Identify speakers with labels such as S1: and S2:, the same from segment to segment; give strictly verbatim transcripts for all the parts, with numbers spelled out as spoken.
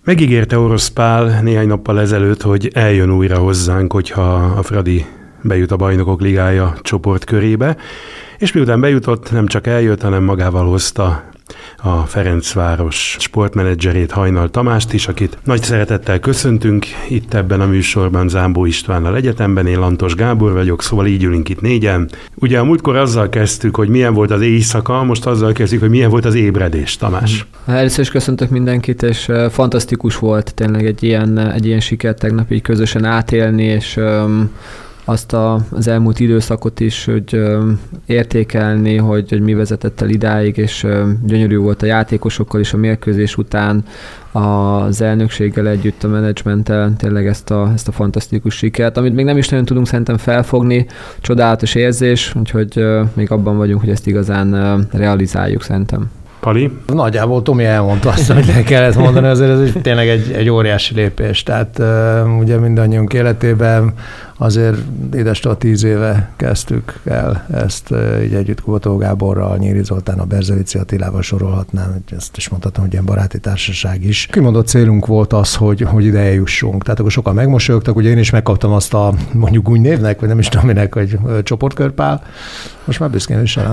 S1: Megígérte Orosz Pál néhány nappal ezelőtt, hogy eljön újra hozzánk, hogyha a Fradi bejut a Bajnokok Ligája csoportkörébe, és miután bejutott, nem csak eljött, hanem magával hozta a Ferencváros sportmenedzserét, Hajnal Tamást is, akit nagy szeretettel köszöntünk itt ebben a műsorban Zámbó Istvánnal egyetemben, én Lantos Gábor vagyok, szóval így ülünk itt négyen. Ugye a múltkor azzal kezdtük, hogy milyen volt az éjszaka, most azzal kezdjük, hogy milyen volt az ébredés, Tamás.
S2: Először is köszöntök mindenkit, és fantasztikus volt tényleg egy ilyen, egy ilyen sikert tegnap így közösen átélni, és um, azt a, az elmúlt időszakot is, hogy ö, értékelni, hogy, hogy mi vezetett el idáig, és ö, gyönyörű volt a játékosokkal is a mérkőzés után, az elnökséggel együtt, a menedzsmenttel tényleg ezt a, ezt a fantasztikus sikert, amit még nem is nagyon tudunk szerintem felfogni, csodálatos érzés, úgyhogy ö, még abban vagyunk, hogy ezt igazán ö, realizáljuk szerintem.
S1: Pali?
S3: Nagyjából Tomi elmondta azt, hogy le kellett mondani, azért ez tényleg egy, egy óriási lépés. Tehát uh, ugye mindannyiunk életében azért édestől tíz éve kezdtük el ezt uh, így együtt Kubató Gáborral, Nyíri Zoltán, a Berzevici Attilával sorolhatnám, ezt is mondhatom, hogy ilyen baráti társaság is. Kimondott célunk volt az, hogy, hogy ide eljussunk. Tehát akkor sokan megmosolyogtak, ugye én is megkaptam azt a mondjuk úgy névnek, vagy nem is tudom minek, hogy csoportkörpál. Most már büszkén viselem.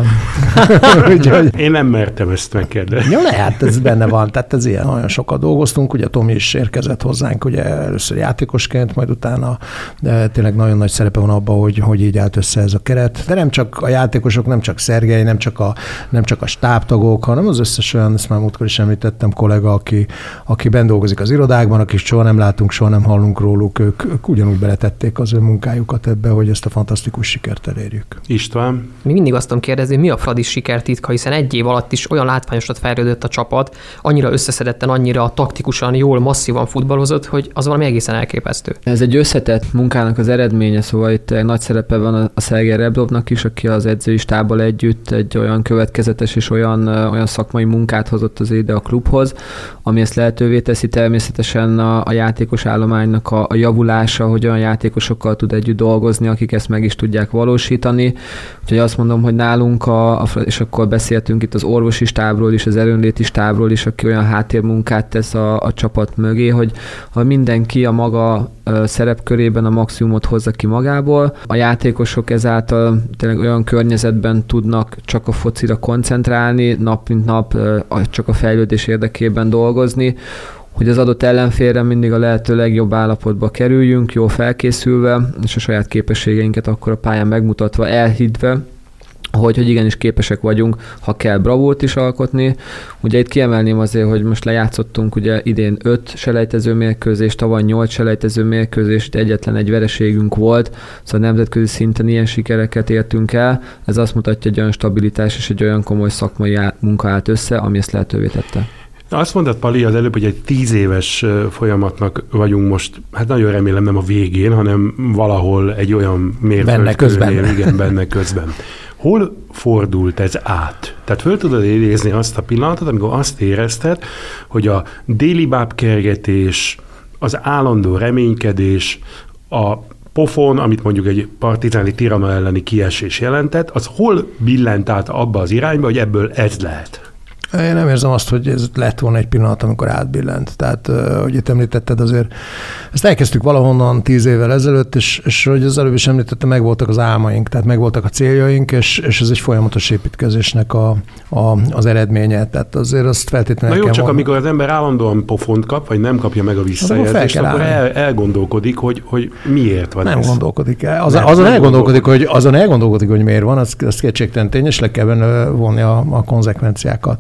S1: Én nem mertem ezt megkérdezni.
S3: Ja, lehet, ez benne van. Tehát ez ilyen. Nagyon sokat dolgoztunk, ugye Tomi is érkezett hozzánk, ugye először játékosként, majd utána de tényleg nagyon nagy szerepe van abban, hogy, hogy így állt össze ez a keret. De nem csak a játékosok, nem csak Szergej, nem csak a, nem csak a stábtagok, hanem az összes olyan, ezt már múltkor is említettem, kollega, aki, aki benn dolgozik az irodákban, akik soha nem látunk, soha nem hallunk róluk, ők, ők ugyanúgy beletették az ő munkájukat ebbe, hogy ezt a fantasztikus sikert elérjük.
S1: István?
S4: Mi mindig azt tudom kérdezni, mi a Fradi sikertitka, hiszen egy év alatt is olyan látványosat fejlődött a csapat, annyira összeszedetten, annyira taktikusan, jól, masszívan futballozott, hogy az valami egészen elképesztő.
S2: Ez egy összetett munkának az eredménye, szóval itt nagy szerepe van a Szergej Rebrovnak is, aki az edzői stábbal együtt egy olyan következetes és olyan, olyan szakmai munkát hozott az ide a klubhoz, ami ezt lehetővé teszi, természetesen a, a játékos állománynak a, a javulása, hogy olyan játékosokkal tud együtt dolgozni, akik ezt meg is tudják valósítani. Úgyhogy azt mondom, hogy nálunk, a, a, és akkor beszéltünk itt az orvosi stábról is, az erőnléti stábról is, aki olyan háttérmunkát tesz a, a csapat mögé, hogy ha mindenki a maga a szerepkörében a maximumot hozza ki magából, a játékosok ezáltal tényleg olyan környezetben tudnak csak a focira koncentrálni, nap mint nap csak a fejlődés érdekében dolgozni, hogy az adott ellenfélre mindig a lehető legjobb állapotba kerüljünk, jól felkészülve, és a saját képességeinket akkor a pályán megmutatva, elhitve, hogy, hogy igenis képesek vagyunk, ha kell bravúrt is alkotni. Ugye itt kiemelném azért, hogy most lejátszottunk ugye idén öt selejtező mérkőzés, tavaly nyolc selejtező mérkőzés, itt egyetlen egy vereségünk volt, szóval nemzetközi szinten ilyen sikereket értünk el. Ez azt mutatja, hogy olyan stabilitás és egy olyan komoly szakmai munka állt össze, ami ezt lehetővé tette.
S1: Azt mondtad, Pali, az előbb, hogy egy tíz éves folyamatnak vagyunk most, hát nagyon remélem nem a végén, hanem valahol egy olyan mérföldkőnél, igen, benne közben. Hol fordult ez át? Tehát föl tudod idézni azt a pillanatot, amikor azt érezted, hogy a déli bábkergetés, az állandó reménykedés, a pofon, amit mondjuk egy partizáni Tirana elleni kiesés jelentett, az hol billent át abba az irányba, hogy ebből ez lehet?
S3: Én nem érzem azt, hogy ez lett volna egy pillanat, amikor átbillent. Tehát, hogy itt említetted, azért ezt elkezdtük valahonnan tíz évvel ezelőtt, és, és hogy az előbb is említettem, megvoltak az álmaink, tehát megvoltak a céljaink, és, és ez egy folyamatos építkezésnek a, a, az eredménye. Tehát azért azt feltétlenül
S1: Na jó, csak
S3: mondani.
S1: amikor az ember állandóan pofont kap, vagy nem kapja meg a visszajelzést, akkor el, elgondolkodik, hogy, hogy miért van
S3: nem
S1: ez.
S3: gondolkodik el. Az, azon, elgondolkodik, hogy, azon elgondolkodik, hogy miért van, az, az kétségtelen tény, és le kell benne vonni a, a konzekvenciákat.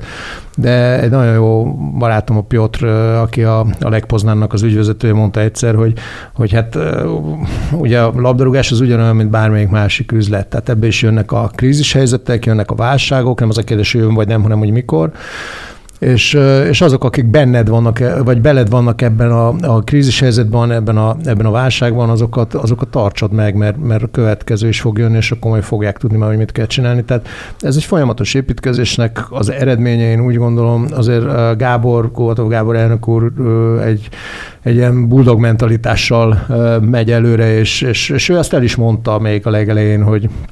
S3: De egy nagyon jó barátom, a Piotr, aki a, a Legpoznánnak az ügyvezetője, mondta egyszer, hogy, hogy hát ugye a labdarúgás az ugyanolyan, mint bármelyik másik üzlet. Tehát ebbe is jönnek a krízis helyzetek, jönnek a válságok, nem az a kérdés, hogy jön vagy nem, hanem hogy mikor. És, és azok, akik benned vannak, vagy beled vannak ebben a, a krízis helyzetben, ebben a, ebben a válságban, azokat, azokat tartsad meg, mert, mert a következő is fog jönni, és akkor majd fogják tudni már, hogy mit kell csinálni. Tehát ez egy folyamatos építkezésnek az eredménye, én úgy gondolom, azért Gábor, Kubató Gábor elnök úr egy, egy ilyen buldog mentalitással megy előre, és, és, és ő azt el is mondta még a legelején, hogy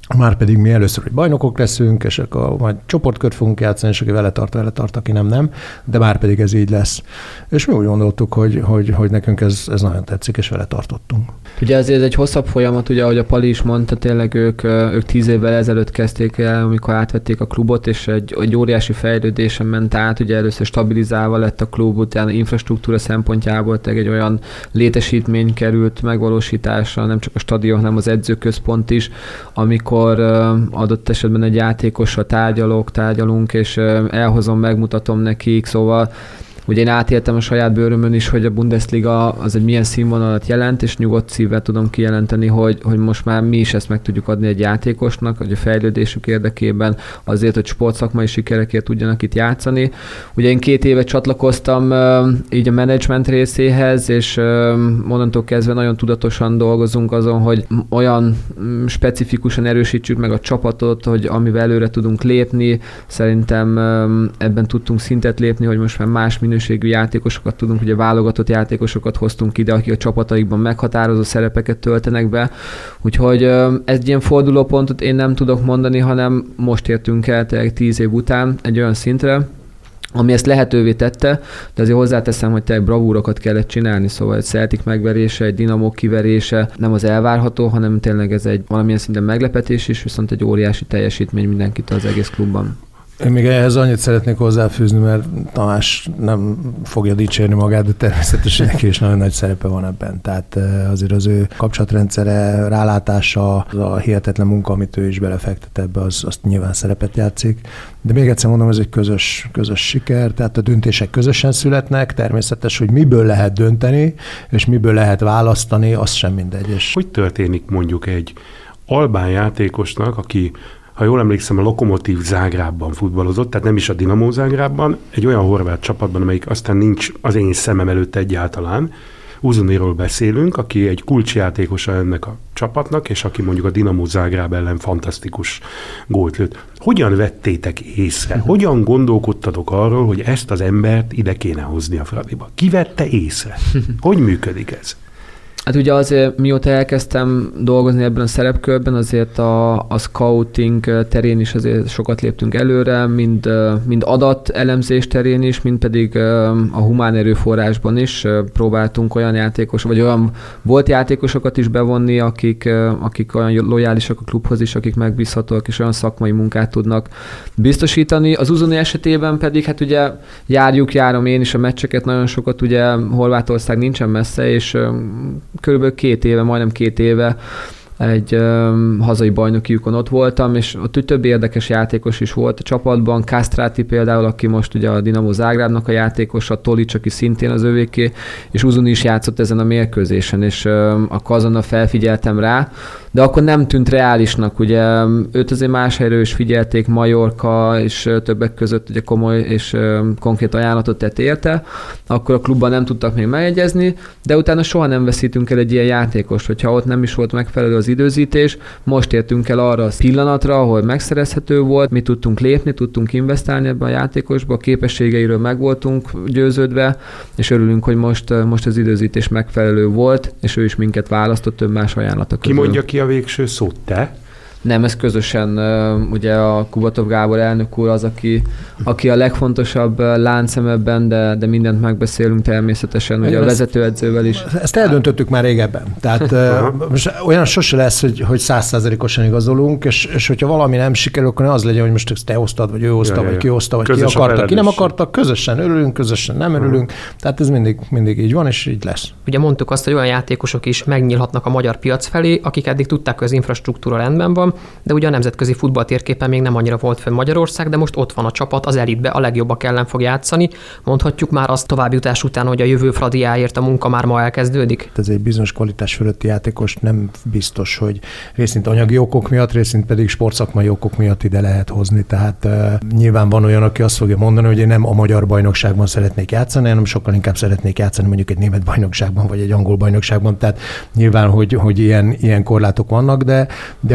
S3: Már pedig mi először, hogy bajnokok leszünk, és akkor majd csoportkört fogunk játszani, és aki vele tart, vele tart, aki nem, nem, de már pedig ez így lesz. És mi úgy gondoltuk, hogy, hogy, hogy nekünk ez, ez nagyon tetszik, és vele tartottunk.
S2: Ugye azért ez egy hosszabb folyamat, ugye ahogy a Pali is mondta, tényleg ők, ők tíz évvel ezelőtt kezdték el, amikor átvették a klubot, és egy, egy óriási fejlődésen ment át, ugye először stabilizálva lett a klub, utána infrastruktúra szempontjából tehát egy olyan létesítmény került megvalósításra, nem csak a stadion, hanem az edzőközpont is, amikor adott esetben egy játékossal tárgyalok, tárgyalunk, és elhozom, megmutatom nekik, szóval ugye én átéltem a saját bőrömön is, hogy a Bundesliga az egy milyen színvonalat jelent, és nyugodt szívvel tudom kijelenteni, hogy, hogy most már mi is ezt meg tudjuk adni egy játékosnak, hogy a fejlődésük érdekében, azért, hogy sportszakmai sikerekért tudjanak itt játszani. Ugye én két éve csatlakoztam így a menedzsment részéhez, és onnantól kezdve nagyon tudatosan dolgozunk azon, hogy olyan specifikusan erősítsük meg a csapatot, hogy amivel előre tudunk lépni. Szerintem ebben tudtunk szintet lépni, hogy most már más minőségű játékosokat tudunk, ugye válogatott játékosokat hoztunk ide, akik a csapataikban meghatározó szerepeket töltenek be. Úgyhogy ez ilyen fordulópontot én nem tudok mondani, hanem most értünk el tényleg tíz év után egy olyan szintre, ami ezt lehetővé tette, de azért hozzáteszem, hogy tényleg bravúrokat kellett csinálni, szóval egy Celtic megverése, egy Dinamo kiverése nem az elvárható, hanem tényleg ez egy valamilyen szinten meglepetés is, viszont egy óriási teljesítmény mindenkit az egész klubban.
S3: Én még ehhez annyit szeretnék hozzáfűzni, mert Tamás nem fogja dicsérni magát, de természetesen neki is nagyon nagy szerepe van ebben. Tehát azért az ő kapcsolatrendszere, rálátása, az a hihetetlen munka, amit ő is belefektet ebbe, az, azt nyilván szerepet játszik. De még egyszer mondom, ez egy közös, közös siker, tehát a döntések közösen születnek, természetes, hogy miből lehet dönteni, és miből lehet választani, az sem mindegy. És
S1: hogy történik mondjuk egy albán játékosnak, aki, ha jól emlékszem, a Lokomotív Zágrábban futballozott, tehát nem is a Dinamo Zágrábban, egy olyan horvát csapatban, amelyik aztán nincs az én szemem előtt egyáltalán. Uzuniról beszélünk, aki egy kulcsjátékosa ennek a csapatnak, és aki mondjuk a Dinamo Zágráb ellen fantasztikus gólt lőtt. Hogyan vettétek észre? Hogyan gondolkodtatok arról, hogy ezt az embert ide kéne hozni a Fradiba? Ki vette észre? Hogy működik ez?
S2: Hát ugye azért, mióta elkezdtem dolgozni ebben a szerepkörben, azért a, a scouting terén is azért sokat léptünk előre, mind, mind adatelemzés terén is, mind pedig a humán erőforrásban is próbáltunk olyan játékos, vagy olyan volt játékosokat is bevonni, akik, akik olyan lojálisak a klubhoz is, akik megbízhatóak, és olyan szakmai munkát tudnak biztosítani. Az Uzuni esetében pedig, hát ugye járjuk, járom én is a meccseket, nagyon sokat, ugye Horvátország nincsen messze, és körülbelül két éve, majdnem két éve egy um, hazai bajnokiukon ott voltam, és ott több érdekes játékos is volt a csapatban. Kastráti például, aki most ugye a Dinamo Zágrábnak a játékosa, Tolic, aki szintén az övéké, és Uzuni is játszott ezen a mérkőzésen, és um, akkor azonnal felfigyeltem rá, de akkor nem tűnt reálisnak, ugye őt azért más helyről is figyelték, Majorka, és többek között ugye komoly és um, konkrét ajánlatot tett érte, akkor a klubban nem tudtak még megegyezni, de utána soha nem veszítünk el egy ilyen játékost, hogyha ott nem is volt megfelelő az időzítés, most értünk el arra a pillanatra, ahol megszerezhető volt, mi tudtunk lépni, tudtunk investálni ebbe a játékosba, a képességeiről meg voltunk győződve, és örülünk, hogy most, most az időzítés megfelelő volt, és ő is minket választott több más ajánlata közül.
S1: Ki mondja ki a végső szót, te?
S2: Nem, ez közösen, ugye a Kubatov Gábor elnök úr az, aki, aki a legfontosabb láncszem ebben, de, de mindent megbeszélünk természetesen, ugye a vezetőedzővel is.
S3: Ezt eldöntöttük már régebben. Tehát most olyan sose lesz, hogy, hogy száz százalékosan igazolunk, és, és hogyha valami nem sikerül, akkor az legyen, hogy most ezt te hoztad, vagy ő hozta, ja, vagy ja. ki hozta, vagy közös ki akarta, ki nem akarta, közösen örülünk, közösen nem örülünk. Tehát ez mindig, mindig így van, és így lesz.
S4: Ugye mondtuk azt, hogy olyan játékosok is megnyílhatnak a magyar piac felé, akik eddig tudták, hogy az infrastruktúra rendben van, de ugye a nemzetközi futball térképen még nem annyira volt fönn Magyarország, de most ott van a csapat, az elitbe, a legjobbak ellen fog játszani. Mondhatjuk már azt továbbjutás után, hogy a jövő Fradiáért a munka már ma elkezdődik?
S3: Ez egy bizonyos kvalitás fölötti játékos nem biztos, hogy részint anyagi okok miatt, részint pedig sportszakmai okok miatt ide lehet hozni. Tehát uh, nyilván van olyan, aki azt fogja mondani, hogy én nem a magyar bajnokságban szeretnék játszani, hanem sokkal inkább szeretnék játszani mondjuk egy német bajnokságban, vagy egy angol bajnokságban. Tehát nyilván, hogy, hogy ilyen, ilyen korlátok vannak, de, de a lehetőség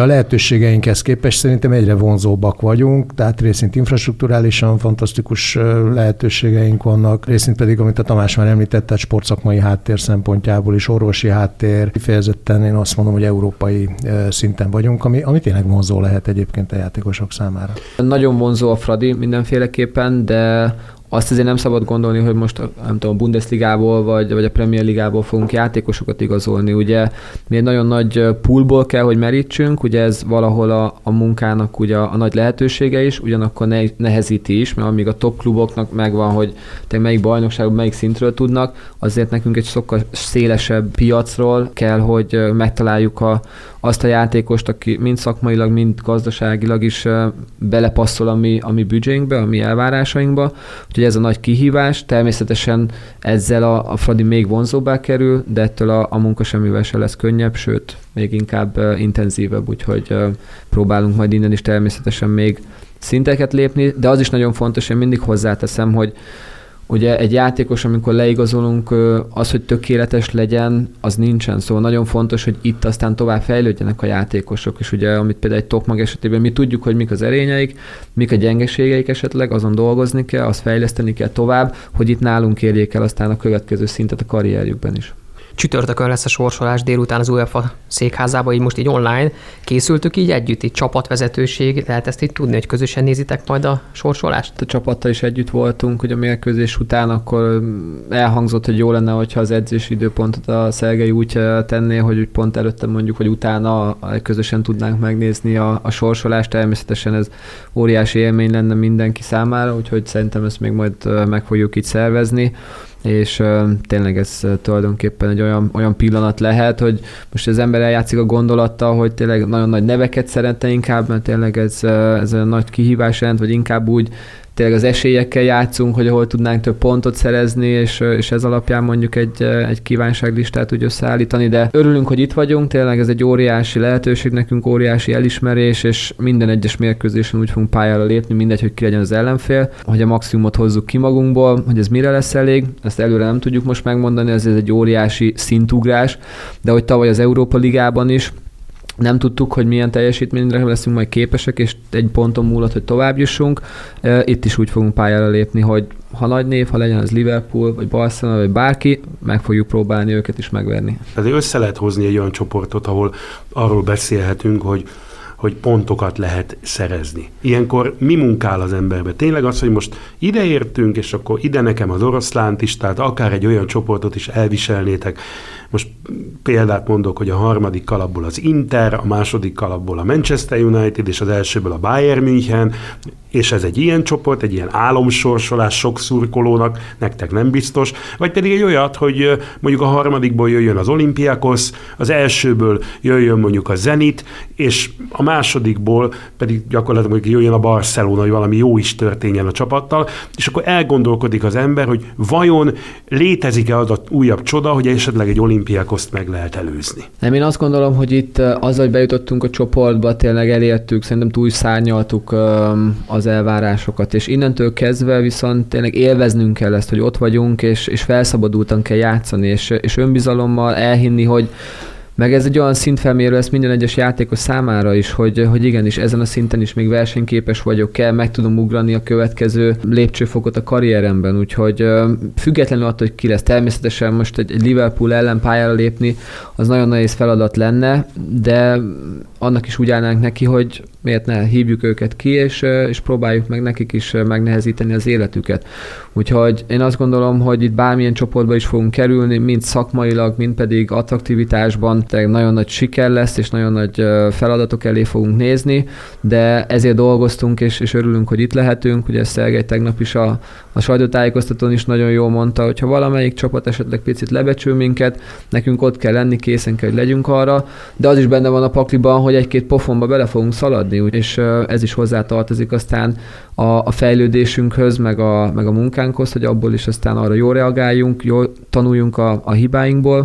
S3: lehetőségeinkhez képest szerintem egyre vonzóbbak vagyunk, tehát részint infrastrukturálisan fantasztikus lehetőségeink vannak, részint pedig, amit a Tamás már említett, tehát sportszakmai háttér szempontjából is, orvosi háttér, kifejezetten én azt mondom, hogy európai szinten vagyunk, ami, ami tényleg vonzó lehet egyébként a játékosok számára.
S2: Nagyon vonzó a Fradi mindenféleképpen, de azt azért nem szabad gondolni, hogy most nem tudom, a Bundesligából vagy, vagy a Premier Ligából fogunk játékosokat igazolni. Ugye mi egy nagyon nagy poolból kell, hogy merítsünk, ugye ez valahol a, a munkának ugye a, a nagy lehetősége is, ugyanakkor ne, nehezíti is, mert amíg a top kluboknak megvan, hogy te melyik bajnokságban, melyik szintről tudnak, azért nekünk egy sokkal szélesebb piacról kell, hogy megtaláljuk a, azt a játékost, aki mind szakmailag, mind gazdaságilag is belepasszol a mi, a mi büdzsénkbe, a mi elvárásainkba. Úgyhogy ez a nagy kihívás. Természetesen ezzel a, a Fradi még vonzóbbá kerül, de ettől a, a munka semmivel se lesz könnyebb, sőt, még inkább uh, intenzívebb, úgyhogy uh, próbálunk majd innen is természetesen még szinteket lépni, de az is nagyon fontos, én mindig hozzáteszem, hogy ugye egy játékos, amikor leigazolunk, az, hogy tökéletes legyen, az nincsen. Szóval nagyon fontos, hogy itt aztán tovább fejlődjenek a játékosok, és ugye, amit például egy Tokmak esetében mi tudjuk, hogy mik az erényeik, mik a gyengeségeik esetleg, azon dolgozni kell, azt fejleszteni kell tovább, hogy itt nálunk érjék el aztán a következő szintet a karrierjükben is.
S4: Csütörtökön lesz a sorsolás délután az UEFA székházában, így most így online. Készültük így együtt, így csapatvezetőség, lehet ezt így tudni, hogy közösen nézitek majd a sorsolást?
S2: A csapattal is együtt voltunk, hogy a mérkőzés után akkor elhangzott, hogy jó lenne, hogyha az edzési időpontot a Szergei úgy tenné, hogy úgy pont előtte mondjuk, hogy utána közösen tudnánk megnézni a, a sorsolást. Természetesen ez óriási élmény lenne mindenki számára, úgyhogy szerintem ezt még majd meg fogjuk így szervezni. És uh, tényleg ez uh, tulajdonképpen egy olyan, olyan pillanat lehet, hogy most az ember eljátszik a gondolattal, hogy tényleg nagyon nagy neveket szeretne inkább, mert tényleg ez, uh, ez a nagy kihívás jelent, vagy inkább úgy tényleg az esélyekkel játszunk, hogy ahol tudnánk több pontot szerezni, és, és ez alapján mondjuk egy, egy kívánságlistát úgy összeállítani, de örülünk, hogy itt vagyunk, tényleg ez egy óriási lehetőség nekünk, óriási elismerés, és minden egyes mérkőzésen úgy fogunk pályára lépni, mindegy, hogy ki legyen az ellenfél, hogy a maximumot hozzuk ki magunkból, hogy ez mire lesz elég, ezt előre nem tudjuk most megmondani, ez egy óriási szintugrás, de hogy tavaly az Európa Ligában is nem tudtuk, hogy milyen teljesítményre leszünk majd képesek, és egy ponton múlott, hogy tovább jussunk. Itt is úgy fogunk pályára lépni, hogy ha nagy név, ha legyen az Liverpool, vagy Barcelona, vagy bárki, meg fogjuk próbálni őket is megverni.
S1: Tehát össze lehet hozni egy olyan csoportot, ahol arról beszélhetünk, hogy hogy pontokat lehet szerezni. Ilyenkor mi munkál az emberbe? Tényleg az, hogy most ide értünk, és akkor ide nekem az oroszlánt is, tehát akár egy olyan csoportot is elviselnétek. Most példát mondok, hogy a harmadik kalapból az Inter, a második kalapból a Manchester United, és az elsőből a Bayern München, és ez egy ilyen csoport, egy ilyen álomsorsolás sok szurkolónak, nektek nem biztos, vagy pedig egy olyat, hogy mondjuk a harmadikból jöjjön az Olympiakos, az elsőből jöjjön mondjuk a Zenit, és a másodikból pedig gyakorlatilag jöjjön a Barcelona, hogy valami jó is történjen a csapattal, és akkor elgondolkodik az ember, hogy vajon létezik-e az az újabb csoda, hogy esetleg egy Olympiakoszt meg lehet előzni.
S2: Nem, én azt gondolom, hogy itt azzal, hogy bejutottunk a csoportba, tényleg elértük, szerintem túlszárnyaltuk az elvárásokat, és innentől kezdve viszont tényleg élveznünk kell ezt, hogy ott vagyunk, és, és felszabadultan kell játszani, és, és önbizalommal elhinni, hogy meg ez egy olyan szintfelmérő lesz minden egyes játékos számára is, hogy, hogy igenis ezen a szinten is még versenyképes vagyok, kell, meg tudom ugrani a következő lépcsőfokot a karrieremben, úgyhogy függetlenül attól, hogy ki lesz, természetesen most egy, egy Liverpool ellen pályára lépni, az nagyon nehéz feladat lenne, de annak is úgy állnánk neki, hogy miért ne hívjuk őket ki, és, és próbáljuk meg nekik is megnehezíteni az életüket. Úgyhogy én azt gondolom, hogy itt bármilyen csoportba is fogunk kerülni, mind szakmailag, mind pedig attraktivitásban, tehát nagyon nagy siker lesz, és nagyon nagy feladatok elé fogunk nézni, de ezért dolgoztunk, és, és örülünk, hogy itt lehetünk. Ugye Szergej tegnap is a, a sajtótájékoztatón is nagyon jól mondta, hogy ha valamelyik csapat esetleg picit lebecsül minket, nekünk ott kell lenni, készen kell, hogy legyünk arra, de az is benne van a pakliban, hogy egy-két pofonba bele fogunk szaladni, és ez is hozzátartozik aztán a, a fejlődésünkhöz, meg a, meg a munkánkhoz, hogy abból is aztán arra jól reagáljunk, jól tanuljunk a, a hibáinkból,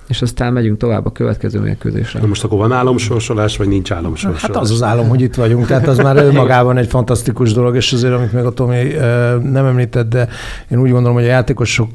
S2: és aztán megyünk tovább a következő mérkőzésre.
S1: Na most akkor van álomsorsolás, vagy nincs álomsorsolás?
S3: Hát az az álom, hogy itt vagyunk, tehát az már önmagában egy fantasztikus dolog, és azért, amit még a Tomi nem említett, de én úgy gondolom, hogy a játékosok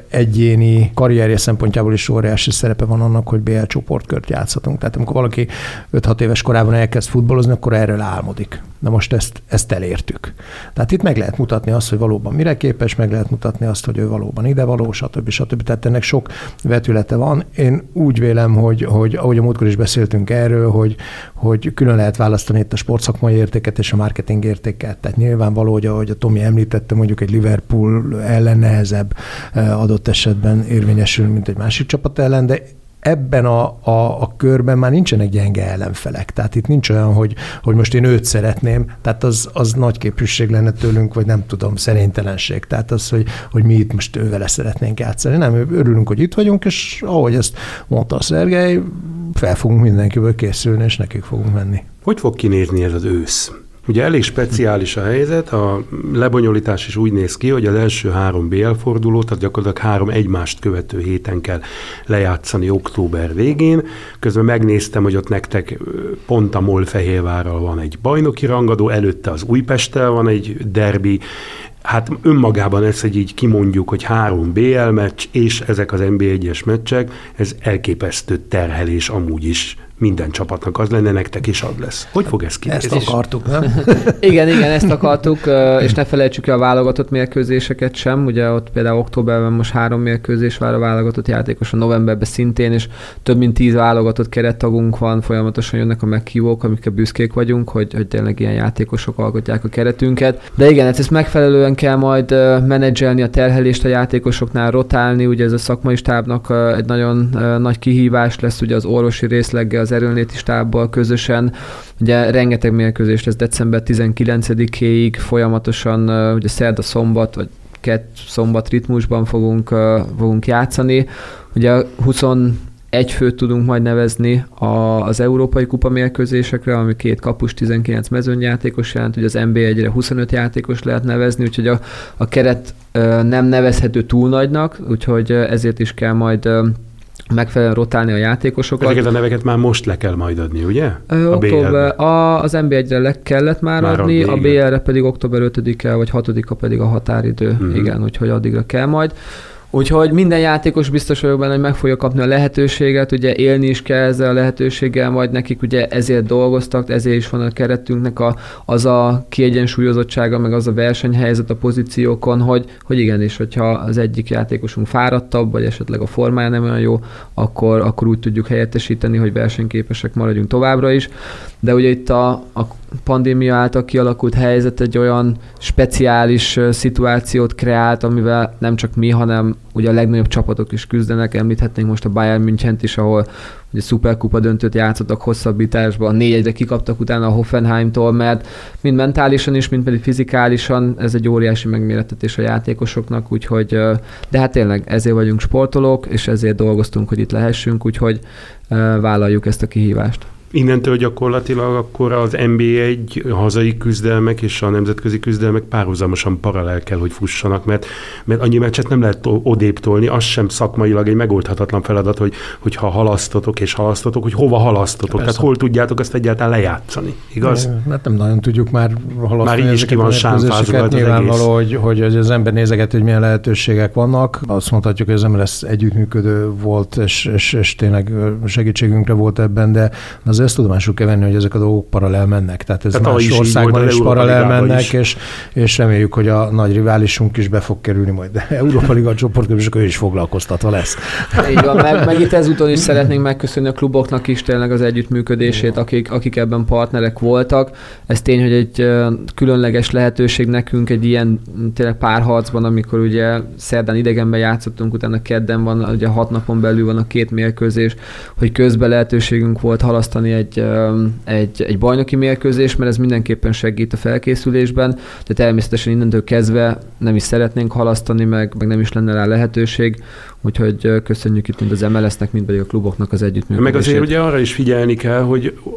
S3: egyéni karrierje szempontjából is óriási szerepe van annak, hogy bé el csoportkört játszhatunk. Tehát amikor valaki öt-hat éves korában elkezd futballozni, akkor erről álmodik. Na most ezt, ezt elértük. Tehát itt meg lehet mutatni azt, hogy valóban mire képes, meg lehet mutatni azt, hogy ő valóban idevaló, stb. stb. Tehát ennek sok vetülete van. Én úgy vélem, hogy, hogy ahogy a múltkor is beszéltünk erről, hogy, hogy külön lehet választani itt a sportszakmai értéket és a marketing értéket. Tehát nyilvánvaló, hogy ahogy a Tomi említette, mondjuk egy Liverpool ellen nehezebb adott esetben érvényesül, mint egy másik csapat ellen, de ebben a, a, a körben már nincsenek gyenge ellenfelek. Tehát itt nincs olyan, hogy, hogy most én őt szeretném, tehát az, az nagy képűség lenne tőlünk, vagy nem tudom, szerénytelenség. Tehát az, hogy, hogy mi itt most ővele szeretnénk játszani. Nem, örülünk, hogy itt vagyunk, és ahogy ezt mondta a Szergej, fel fogunk mindenkiből készülni, és nekik fogunk menni.
S1: Hogy fog kinézni ez az ősz? Ugye elég speciális a helyzet, a lebonyolítás is úgy néz ki, hogy az első három bé el fordulót, tehát gyakorlatilag három egymást követő héten kell lejátszani október végén. Közben megnéztem, hogy ott nektek pont a Molfehérvárral van egy bajnoki rangadó, előtte az Újpesttel van egy derbi. Hát önmagában ez, hogy így kimondjuk, hogy három bé el meccs, és ezek az en bé egyes meccsek, ez elképesztő terhelés amúgy is. Minden csapatnak az lenne, nektek is az lesz. Hogy fog ez kinézni?
S3: Ezt akartuk, nem?
S2: igen, igen, ezt akartuk, és ne felejtsük el a válogatott mérkőzéseket sem. Ugye ott például októberben most három mérkőzés vár a válogatott játékos, a novemberben szintén, és több mint tíz válogatott kerettagunk van, folyamatosan jönnek a meghívók, amikkel büszkék vagyunk, hogy, hogy tényleg ilyen játékosok alkotják a keretünket. De igen, ezt megfelelően kell majd menedzselni a terhelést a játékosoknál, rotálni, ugye ez a szakmai stábnak egy nagyon nagy kihívás lesz, ugye az orvosi részleggel, az erőnléti stábbal közösen. Ugye rengeteg mérkőzés lesz december tizenkilencedikéig, folyamatosan ugye szerda szombat, vagy kett szombat ritmusban fogunk, fogunk játszani. Ugye huszonegy főt tudunk majd nevezni az Európai Kupa mérkőzésekre, ami két kapus, tizenkilenc mezőnyjátékos jelent, ugye az en bé egyre huszonöt játékos lehet nevezni, úgyhogy a, a keret nem nevezhető túl nagynak, úgyhogy ezért is kell majd megfelelően rotálni a játékosokat.
S1: Ezeket a neveket már most le kell majd adni, ugye?
S2: Ö, október, a, az en bé egyre le kellett már, már adni, adni, a bé el-re pedig október ötödike vagy hatodika pedig a határidő. Uh-huh. Igen, úgyhogy addigra kell majd. Úgyhogy minden játékos biztos vagyok benne, hogy meg fogja kapni a lehetőséget, ugye élni is kell ezzel a lehetőséggel, majd nekik ugye ezért dolgoztak, ezért is van a keretünknek a, az a kiegyensúlyozottsága, meg az a versenyhelyzet a pozíciókon, hogy, hogy igenis, hogyha az egyik játékosunk fáradtabb, vagy esetleg a formája nem olyan jó, akkor, akkor úgy tudjuk helyettesíteni, hogy versenyképesek maradjunk továbbra is. De ugye itt a, a pandémia által kialakult helyzet egy olyan speciális szituációt kreált, amivel nem csak mi, hanem ugye a legnagyobb csapatok is küzdenek. Említhetnénk most a Bayern Münchent is, ahol ugye szuperkupa döntőt játszottak hosszabbításban, négy egyre kikaptak utána a Hoffenheimtól, mert mind mentálisan is, mind pedig fizikálisan ez egy óriási megmérettetés a játékosoknak, úgyhogy, de hát tényleg ezért vagyunk sportolók, és ezért dolgoztunk, hogy itt lehessünk, úgyhogy vállaljuk ezt a kihívást.
S1: Innentől gyakorlatilag akkor az en bé egy hazai küzdelmek és a nemzetközi küzdelmek párhuzamosan paralel kell, hogy fussanak, mert, mert annyi meccset nem lehet odébb tolni, az sem szakmailag egy megoldhatatlan feladat, hogy, hogy ha halasztotok és halasztotok, hogy hova halasztotok, persze. Tehát hol tudjátok azt egyáltalán lejátszani, igaz?
S3: Mert nem nagyon tudjuk már halasztani.
S1: Már így is ki van sámfázolva.
S3: Nyilvánvaló, hogy, hogy az ember nézeget, hogy milyen lehetőségek vannak. Azt mondhatjuk, hogy az ember lesz együttműködő volt, és, és, és tényleg segítségünkre volt ebben, de az ezt tudomásul kell venni, hogy ezek a dolgok paralel mennek. Tehát ez Tehát más országban is, is paralel mennek, is. És, és reméljük, hogy a nagy riválisunk is be fog kerülni majd. De Európa Liga csoportban, és akkor ő is foglalkoztatva lesz.
S2: Így van, meg, meg itt ezúton is szeretnénk megköszönni a kluboknak is tényleg az együttműködését, akik, akik ebben partnerek voltak. Ez tény, hogy egy különleges lehetőség nekünk egy ilyen tényleg párharcban, amikor ugye szerdán idegenben játszottunk, utána kedden van, ugye hat napon belül van a két mérkőzés, hogy közben lehetőségünk volt halasztani egy, egy, egy bajnoki mérkőzés, mert ez mindenképpen segít a felkészülésben, de természetesen innentől kezdve nem is szeretnénk halasztani, meg, meg nem is lenne rá lehetőség, úgyhogy köszönjük itt mind az em el es-nek, mind pedig a kluboknak az együttműködését.
S1: Meg azért ugye arra is figyelni kell, hogy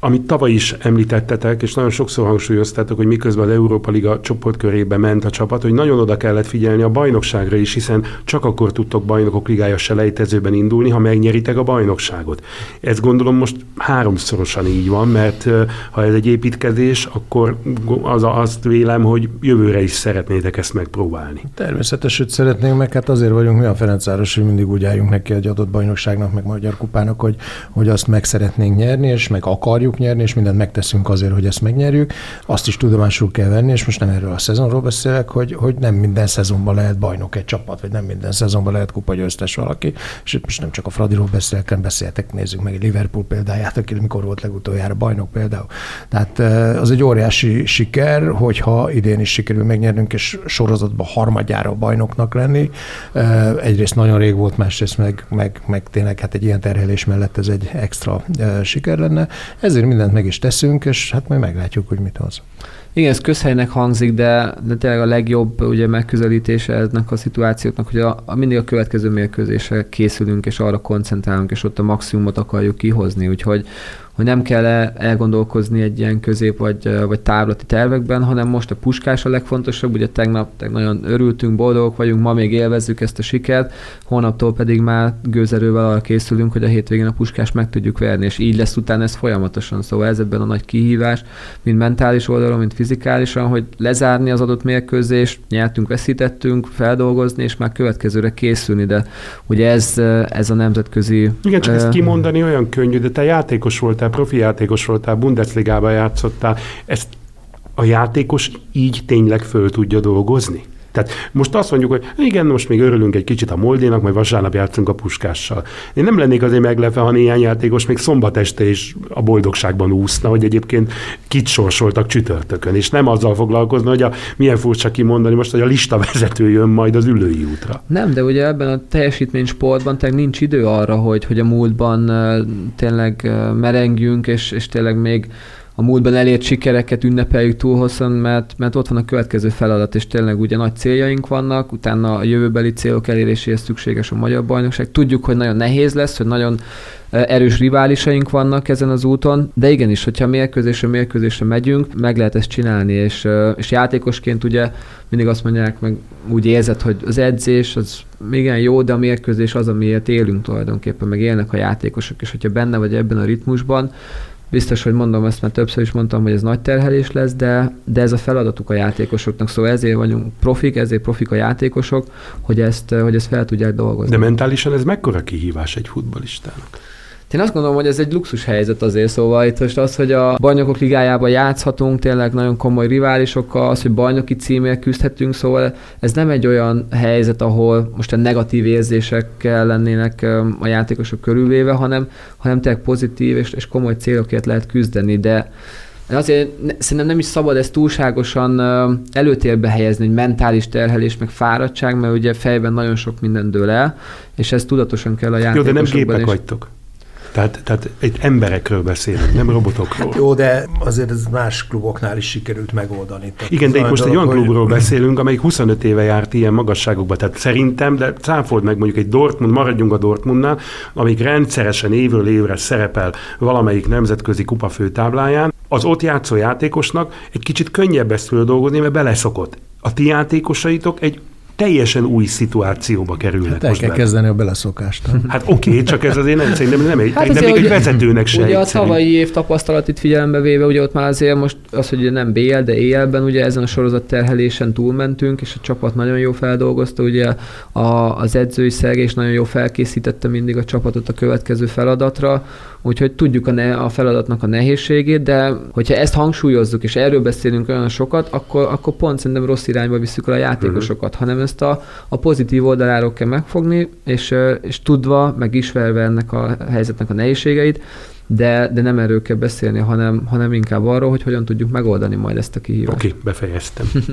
S1: amit tavaly is említettetek, és nagyon sokszor hangsúlyoztátok, hogy miközben az Európa Liga csoportkörébe ment a csapat, hogy nagyon oda kellett figyelni a bajnokságra is, hiszen csak akkor tudtok bajnokok ligája selejtezőben indulni, ha megnyeritek a bajnokságot. Ez gondolom most háromszorosan így van, mert ha ez egy építkezés, akkor az, azt vélem, hogy jövőre is szeretnétek ezt megpróbálni.
S3: Természetes, hogy szeretnénk, meg hát azért vagyunk mi a Ferencváros, hogy mindig úgy álljunk neki egy adott bajnokságnak, meg Magyar Kupának, hogy, hogy azt meg szeretnénk nyerni, és meg akarjuk nyerni, és mindent megteszünk azért, hogy ezt megnyerjük. Azt is tudomásul kell venni, és most nem erről a szezonról beszélek, hogy, hogy nem minden szezonban lehet bajnok egy csapat, vagy nem minden szezonban lehet kupagyőztes valaki, és most nem csak a Fradiról beszélek, hanem beszéltek, nézzük meg egy Liverpool példáját, aki mikor volt legutoljára bajnok például. Tehát az egy óriási siker, hogyha idén is sikerül megnyernünk, és sorozatban harmadjára bajnoknak lenni. Egyrészt nagyon rég volt, másrészt meg, meg, meg tényleg hát egy ilyen terhelés mellett ez egy extra siker lenne. Ezért mindent meg is teszünk, és hát majd meglátjuk, hogy mit hoz.
S2: Igen, ez közhelynek hangzik, de, de tényleg a legjobb ugye, megközelítése ennek a szituációknak, hogy a, a mindig a következő mérkőzésre készülünk, és arra koncentrálunk, és ott a maximumot akarjuk kihozni, úgyhogy hogy nem kell elgondolkozni egy ilyen közép vagy, vagy távlati tervekben, hanem most a Puskás a legfontosabb, ugye tegnap, tegnap nagyon örültünk, boldogok vagyunk, ma még élvezzük ezt a sikert, holnaptól pedig már gőzerővel arra készülünk, hogy a hétvégén a Puskás meg tudjuk verni, és így lesz utána ez folyamatosan, szóval ez ebben a nagy kihívás, mind mentális oldalon, mind fizikálisan, hogy lezárni az adott mérkőzést, nyertünk, veszítettünk, feldolgozni, és már következőre készülni, de ugye ez, ez a nemzetközi...
S1: Igen, csak uh, ezt kimondani olyan könnyű, de te játékos voltál, profi játékos voltál, Bundesligában játszottál, ezt a játékos így tényleg föl tudja dolgozni? Tehát most azt mondjuk, hogy igen, most még örülünk egy kicsit a Moldénak, majd vasárnap játszunk a Puskással. Én nem lennék azért meglepve, ha néhány játékos még szombat este is a boldogságban úszna, hogy egyébként kit sorsoltak csütörtökön, és nem azzal foglalkozna, hogy a, milyen furcsa kimondani most, hogy a listavezető jön majd az ülői útra.
S2: Nem, de ugye ebben a teljesítménysportban tényleg nincs idő arra, hogy, hogy a múltban uh, tényleg uh, merengjünk, és, és tényleg még a múltban elért sikereket ünnepeljük túl hosszan, mert, mert ott van a következő feladat, és tényleg ugye nagy céljaink vannak, utána a jövőbeli célok eléréséhez szükséges a magyar bajnokság. Tudjuk, hogy nagyon nehéz lesz, hogy nagyon erős riválisaink vannak ezen az úton, de igenis, hogyha mérkőzésre mérkőzésre megyünk, meg lehet ezt csinálni, és, és játékosként ugye mindig azt mondják, meg úgy érzed, hogy az edzés az igen jó, de a mérkőzés az, amiért élünk tulajdonképpen, meg élnek a játékosok, és hogyha benne vagy ebben a ritmusban, biztos, hogy mondom ezt, mert többször is mondtam, hogy ez nagy terhelés lesz, de, de ez a feladatuk a játékosoknak, szóval ezért vagyunk profik, ezért profik a játékosok, hogy ezt, hogy ezt fel tudják dolgozni.
S1: De mentálisan ez mekkora kihívás egy futballistának?
S2: Én azt gondolom, hogy ez egy luxus helyzet azért, szóval itt most az, hogy a bajnokok ligájában játszhatunk, tényleg nagyon komoly riválisokkal, az, hogy bajnoki címért küzdhetünk, szóval ez nem egy olyan helyzet, ahol most a negatív érzésekkel lennének a játékosok körülvéve, hanem, hanem tényleg pozitív és, és komoly célokért lehet küzdeni, de azért szerintem nem is szabad ezt túlságosan előtérbe helyezni, hogy mentális terhelés, meg fáradtság, mert ugye fejben nagyon sok minden dől el, és ezt tudatosan kell a játékosokban.
S1: Jó, de nem gépek is vagytok. Tehát, tehát egy emberekről beszélünk, nem robotokról.
S3: Jó, de azért ez más kluboknál is sikerült megoldani. Tehát
S1: igen, de itt most egy olyan klubról beszélünk, amelyik huszonöt éve járt ilyen magasságokba. Tehát szerintem, de cáfold meg mondjuk egy Dortmund, maradjunk a Dortmundnál, amelyik rendszeresen évről évre szerepel valamelyik nemzetközi kupa főtábláján, az ott játszó játékosnak egy kicsit könnyebb ezt földolgozni, mert beleszokott. A ti játékosaitok egy teljesen új szituációba kerülnek.
S3: Hát el kell benne kezdeni a beleszokást.
S1: Hát oké, okay, csak ez azért nem, szerintem nem egy, hát nem még egy vezetőnek se
S2: ugye
S1: egyszerű.
S2: A tavalyi év tapasztalatit figyelembe véve, ugye ott már azért most az, hogy nem bé el, de é el-ben ugye ezen a sorozat terhelésen túlmentünk, és a csapat nagyon jó feldolgozta, ugye a, az edzői Szergés nagyon jó felkészítette mindig a csapatot a következő feladatra, úgyhogy tudjuk a, ne, a feladatnak a nehézségét, de hogyha ezt hangsúlyozzuk, és erről beszélünk olyan sokat, akkor, akkor pont szerintem rossz irányba visszük el a játékosokat, uh-huh. hanem ezt a, a pozitív oldaláról kell megfogni, és, és tudva, meg ismerve ennek a helyzetnek a nehézségeit, de, de nem erről kell beszélni, hanem, hanem inkább arról, hogy hogyan tudjuk megoldani majd ezt a kihívást.
S1: Oké, okay, befejeztem.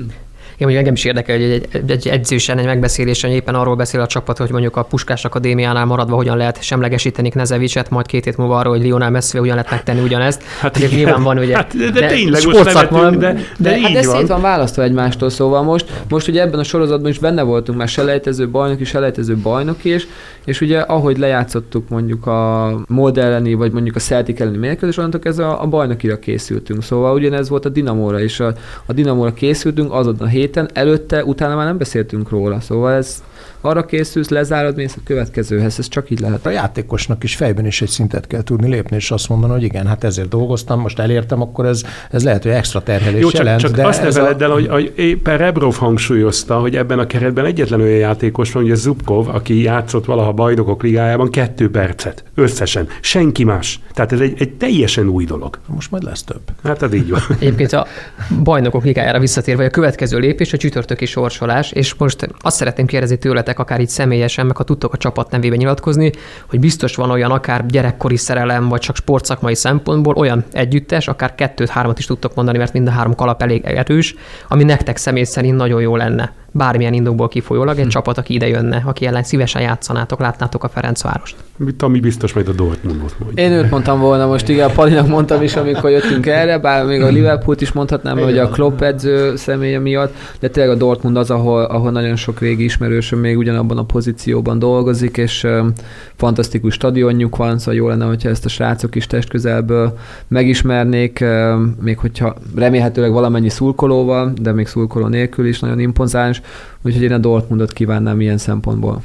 S4: mondjuk engem is érdekel, hogy egy, egy edzésen, egy megbeszélésen éppen arról beszél a csapat, hogy mondjuk a Puskás Akadémiánál maradva hogyan lehet semlegesíteni Knezevicset, majd két hét múlva arról, hogy Lionel Messi hogyan lehet megtenni ugyanezt. Hát igen, nyilván van ugye.
S1: Hát, de, de, de tényleg most
S4: nevetünk,
S1: de, de, de
S2: hát ez
S1: van.
S2: szét van választva egymástól, szóval most, most ugye ebben a sorozatban is benne voltunk már selejtező bajnok is, selejtező bajnok is, és ugye ahogy lejátszottuk mondjuk a Molde elleni, vagy mondjuk a Celtic elleni mérkőzés, onnantól ez a, a bajnokira készültünk. Szóval ugyanez volt a Dinamóra is. A, a Dinamóra készültünk azon a héten, előtte, utána már nem beszéltünk róla. Szóval ez arra készülsz, lezárod, mész a következőhez, ez csak így lehet.
S3: A játékosnak is fejben is egy szintet kell tudni lépni, és azt mondani, hogy igen, hát ezért dolgoztam, most elértem, akkor ez, ez lehet, hogy extra terhelés
S1: Jó, csak,
S3: jelent.
S1: Csak
S3: de
S1: azt ne feledd
S3: a...
S1: el, hogy, hogy éppen Rebrov hangsúlyozta, hogy ebben a keretben egyetlen olyan játékos van, ugye Zubkov, aki játszott valaha Bajnokok Ligájában kettő percet összesen. Senki más. Tehát ez egy, egy teljesen új dolog.
S3: Most majd lesz több.
S1: Hát ez így van.
S4: Egyébként a Bajnokok Ligájára visszatérve, a következő lépés a csütörtöki sorsolás, és most azt szeretném kérdezni tőletek, akár így személyesen, meg ha tudtok a csapat nevében nyilatkozni, hogy biztos van olyan akár gyerekkori szerelem, vagy csak sportszakmai szempontból olyan együttes, akár kettőt, hármat is tudtok mondani, mert mind a három kalap elég erős, ami nektek személy szerint nagyon jó lenne. Bármilyen indokból kifolyólag egy hm. csapat, aki ide jönne, aki ellen szívesen játszanátok, látnátok a Ferencvárost.
S1: Ami biztos majd a Dortmundot mondja.
S2: Én őt mondtam volna most, igen, a Palinak mondtam is, amikor jöttünk erre, bár még a Liverpoolt is mondhatnám, hogy a Klopp edző személye miatt, de tényleg a Dortmund az, ahol, ahol nagyon sok régi ismerősöm még ugyanabban a pozícióban dolgozik, és um, fantasztikus stadionjuk van, szóval jó lenne, hogyha ezt a srácok is testközelből megismernék, um, még hogyha remélhetőleg valamennyi szurkolóval, de még szurkoló nélkül is nagyon impozáns, úgyhogy én a Dortmundot kívánnám ilyen szempontból.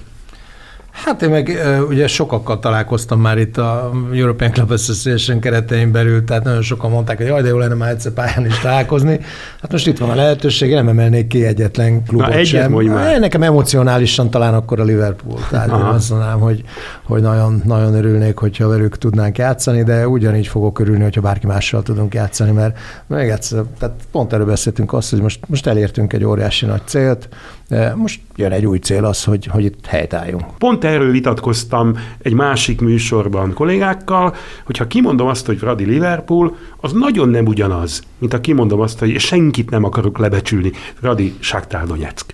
S3: Hát én meg ugye sokakkal találkoztam már itt a European Club Association keretein belül, tehát nagyon sokan mondták, hogy jaj, de jó lenne már egyszer pályán is találkozni. Hát most itt van a lehetőség, nem emelnék ki egyetlen klubot Na, sem. Már. Nekem emocionálisan talán akkor a Liverpool. Tehát Aha. én azt mondanám, hogy, hogy nagyon, nagyon örülnék, hogyha velük tudnánk játszani, de ugyanígy fogok örülni, hogyha bárki mással tudunk játszani, mert még egyszer, tehát pont erről beszéltünk azt, hogy most, most elértünk egy óriási nagy célt, de most jön egy új cél az, hogy, hogy itt helytálljunk.
S1: Pont erről vitatkoztam egy másik műsorban kollégákkal, hogyha kimondom azt, hogy Fradi Liverpool, az nagyon nem ugyanaz, mint ha kimondom azt, hogy senkit nem akarok lebecsülni. Fradi Shakhtar Donetsk.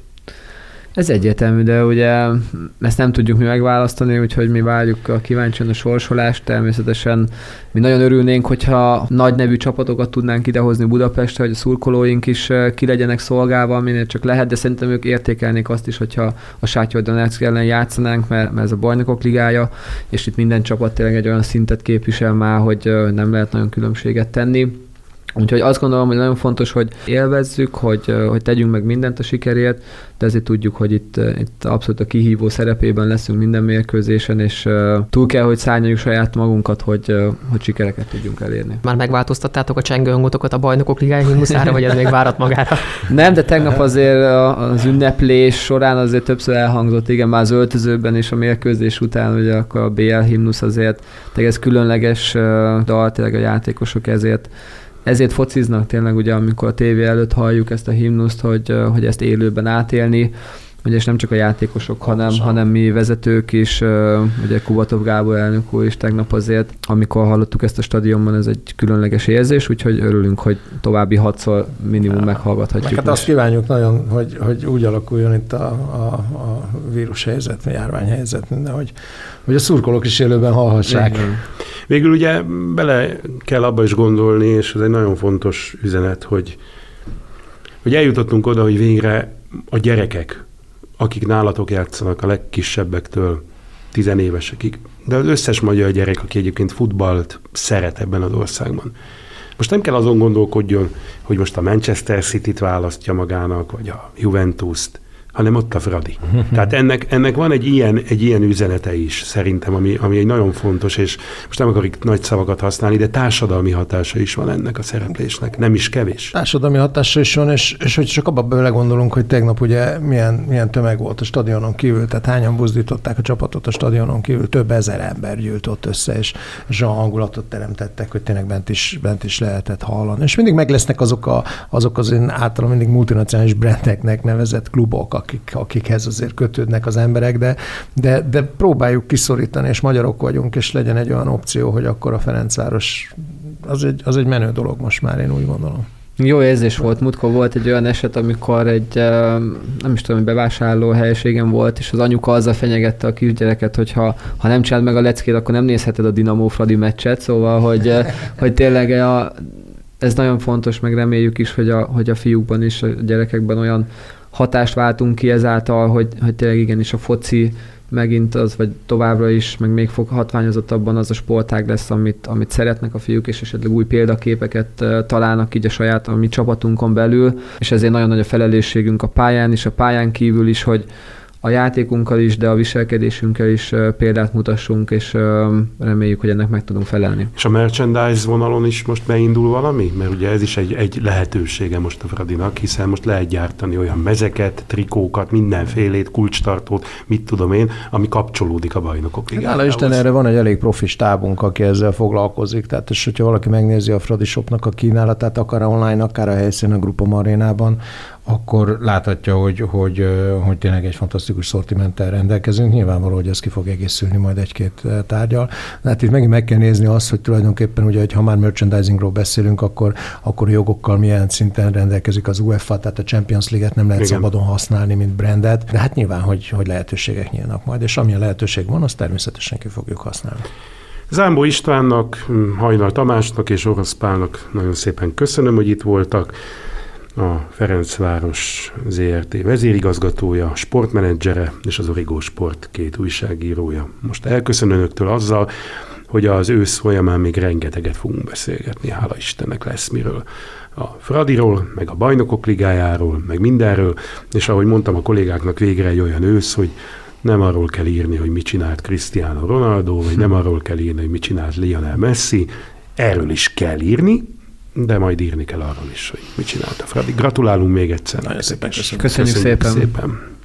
S2: Ez egyértelmű, de ugye ezt nem tudjuk mi megválasztani, úgyhogy mi várjuk a kíváncsian a sorsolást. Természetesen mi nagyon örülnénk, hogyha nagy nevű csapatokat tudnánk idehozni Budapestre, hogy a szurkolóink is ki legyenek szolgálva, minél csak lehet, de szerintem ők értékelnék azt is, hogyha a Shakhtar Donetsk ellen játszanánk, mert, mert ez a Bajnokok Ligája, és itt minden csapat tényleg egy olyan szintet képvisel már, hogy nem lehet nagyon különbséget tenni. Úgyhogy azt gondolom, hogy nagyon fontos, hogy élvezzük, hogy, hogy tegyünk meg mindent a sikerért, de ezért tudjuk, hogy itt, itt abszolút a kihívó szerepében leszünk minden mérkőzésen, és túl kell, hogy szárnyaljuk saját magunkat, hogy, hogy sikereket tudjunk elérni.
S4: Már megváltoztattátok a csengőhangotokat a Bajnokok Ligája himnuszára, vagy ez még várat magára?
S2: Nem, de tegnap azért az ünneplés során azért többször elhangzott, igen, már az öltözőben és a mérkőzés után, ugye akkor a bé el himnusz azért, ez különleges dal, tényleg a játékosok ezért Ezért fociznak tényleg, ugye, amikor a tévé előtt halljuk ezt a himnuszt, hogy, hogy ezt élőben átélni, ugye, és nem csak a játékosok, hanem, hanem mi vezetők is, ugye Kubatov Gábor elnök úr is tegnap azért, amikor hallottuk ezt a stadionban, ez egy különleges érzés, úgyhogy örülünk, hogy további hatszor minimum ja. meghallgathatjuk.
S3: Hát azt kívánjuk nagyon, hogy, hogy úgy alakuljon itt a, a, a vírushelyzet, a járványhelyzet, minden, hogy, hogy a szurkolók is élőben hallhassák.
S1: Igen. Végül ugye bele kell abba is gondolni, és ez egy nagyon fontos üzenet, hogy, hogy eljutottunk oda, hogy végre a gyerekek, akik nálatok játszanak a legkisebbektől tizenévesekig, de az összes magyar gyerek, aki egyébként futballt szeret ebben az országban. Most nem kell azon gondolkodjon, hogy most a Manchester City-t választja magának, vagy a Juventus-t, hanem ott a Fradi. Tehát ennek, ennek van egy ilyen, egy ilyen üzenete is szerintem, ami, ami egy nagyon fontos, és most nem akarok nagy szavakat használni, de társadalmi hatása is van ennek a szereplésnek, nem is kevés.
S3: Társadalmi hatása is van, és, és hogy csak abban belegondolunk, hogy tegnap ugye milyen, milyen tömeg volt a stadionon kívül, tehát hányan buzdították a csapatot a stadionon kívül, több ezer ember gyűlt ott össze, és, és olyan hangulatot teremtettek, hogy tényleg bent is, bent is lehetett hallani. És mindig meg lesznek azok, a, azok az én általán mindig multinacionális brandeknek nevezett klubok, Akik, akikhez azért kötődnek az emberek, de, de, de próbáljuk kiszorítani, és magyarok vagyunk, és legyen egy olyan opció, hogy akkor a Ferencváros, az egy, az egy menő dolog most már, én úgy gondolom.
S2: Jó érzés volt. Múltkor volt egy olyan eset, amikor egy, nem is tudom, hogy bevásárló helyiségen volt, és az anyuka azzal fenyegette a kisgyereket, hogy ha, ha nem csináld meg a leckét, akkor nem nézheted a Dinamo Fradi meccset, szóval, hogy, hogy tényleg a, ez nagyon fontos, meg reméljük is, hogy a, hogy a fiúkban és a gyerekekben olyan hatást váltunk ki ezáltal, hogy, hogy tényleg igenis a foci megint az, vagy továbbra is, meg még fog hatványozottabban az a sportág lesz, amit, amit szeretnek a fiúk, és esetleg új példaképeket találnak így a saját, a mi csapatunkon belül, és ezért nagyon nagy a felelősségünk a pályán is, a pályán kívül is, hogy a játékunkkal is, de a viselkedésünkkel is példát mutassunk, és reméljük, hogy ennek meg tudunk felelni.
S1: És a merchandise vonalon is most beindul valami? Mert ugye ez is egy, egy lehetősége most a Fradinak, hiszen most lehet gyártani olyan mezeket, trikókat, mindenfélét, kulcstartót, mit tudom én, ami kapcsolódik a Bajnokok Ligájához.
S3: Hála Isten, erre van egy elég profi stábunk, aki ezzel foglalkozik. Tehát, és hogyha valaki megnézi a Fradi Shopnak a kínálatát, akár online, akár a helyszínen, a Grupa Arénában, akkor láthatja, hogy, hogy, hogy tényleg egy fantasztikus szortimenttel rendelkezünk. Nyilvánvaló, hogy ez ki fog egészülni majd egy-két tárgyal. De hát itt megint meg kell nézni azt, hogy tulajdonképpen, ugye, hogy ha már merchandisingról beszélünk, akkor, akkor jogokkal milyen szinten rendelkezik az UEFA, tehát a Champions League-et nem lehet Igen. szabadon használni, mint brandet. De hát nyilván, hogy, hogy lehetőségek nyílnak majd, és amilyen lehetőség van, azt természetesen ki fogjuk használni.
S1: Zámbó Istvánnak, Hajnal Tamásnak és Orosz Pálnak nagyon szépen köszönöm, hogy itt voltak. A Ferencváros zé er té vezérigazgatója, sportmenedzsere és az Origo Sport két újságírója. Most elköszönöm önöktől azzal, hogy az ősz folyamán még rengeteget fogunk beszélgetni, hála Istennek lesz miről. A Fradiról, meg a Bajnokok Ligájáról, meg mindenről, és ahogy mondtam a kollégáknak, végre egy olyan ősz, hogy nem arról kell írni, hogy mit csinált Cristiano Ronaldo, vagy nem arról kell írni, hogy mit csinált Lionel Messi, erről is kell írni, de majd írni kell arról is, hogy mit csinált a Fradi. Gratulálunk még egyszer.
S3: Nagyon szépen köszönjük.
S2: Köszönjük, Köszönjük szépen.
S1: szépen.